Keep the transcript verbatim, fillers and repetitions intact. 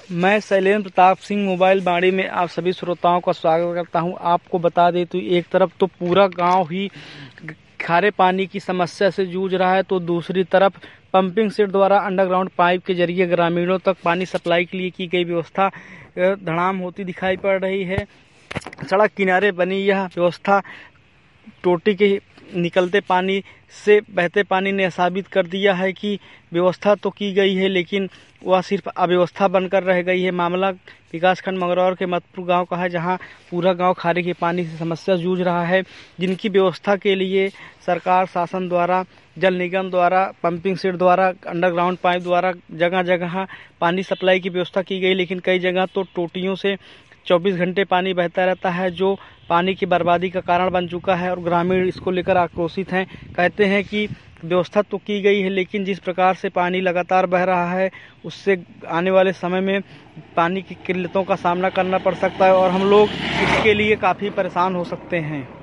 मैं शैलेंद्र प्रताप सिंह मोबाइल बाड़ी में आप सभी श्रोताओं का स्वागत करता हूं। आपको बता दें तो एक तरफ तो पूरा गांव ही खारे पानी की समस्या से जूझ रहा है, तो दूसरी तरफ पंपिंग सेट द्वारा अंडरग्राउंड पाइप के जरिए ग्रामीणों तक पानी सप्लाई के लिए की गई व्यवस्था धड़ाम होती दिखाई पड़ रही है। सड़क किनारे बनी यह व्यवस्था टोटी के निकलते पानी से बहते पानी ने साबित कर दिया है कि व्यवस्था तो की गई है, लेकिन वह सिर्फ अव्यवस्था बनकर रह गई है। मामला विकासखंड मंगरौर के मतपुर गांव का है, जहां पूरा गांव खारे के पानी से समस्या जूझ रहा है, जिनकी व्यवस्था के लिए सरकार शासन द्वारा, जल निगम द्वारा, पंपिंग सेट द्वारा, अंडरग्राउंड पाइप द्वारा जगह जगह पानी सप्लाई की व्यवस्था की गई, लेकिन कई जगह तो टोटियों से चौबीस घंटे पानी बहता रहता है, जो पानी की बर्बादी का कारण बन चुका है और ग्रामीण इसको लेकर आक्रोशित हैं। कहते हैं कि व्यवस्था तो की गई है, लेकिन जिस प्रकार से पानी लगातार बह रहा है, उससे आने वाले समय में पानी की किल्लतों का सामना करना पड़ सकता है और हम लोग इसके लिए काफ़ी परेशान हो सकते हैं।